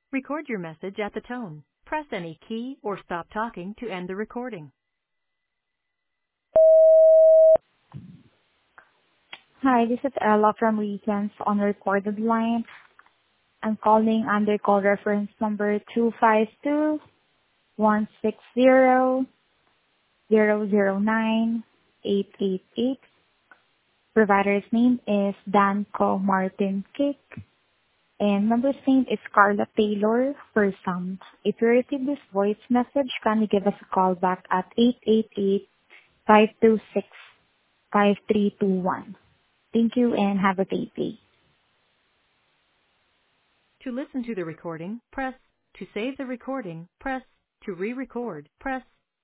Record your message at the tone. Press any key or stop talking to end the recording. Hi, this is Ella from Regions on recorded line. I'm calling under call reference number 252-160-009-888. Provider's name is Danco Martin Kick, and member's name is Carla Taylor for some. If you receive this voice message, can you give us a call back at 888-526-5321. Thank you and have a great day. To listen to the recording, press. To save the recording, press. To re-record, press.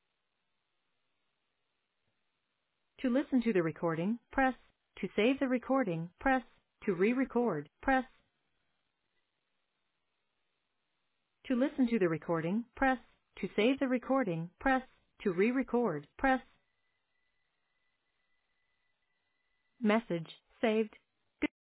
To listen to the recording, press. To save the recording, press. To re-record, press. To listen to the recording, press. To save the recording, press. To re-record, press. Message saved.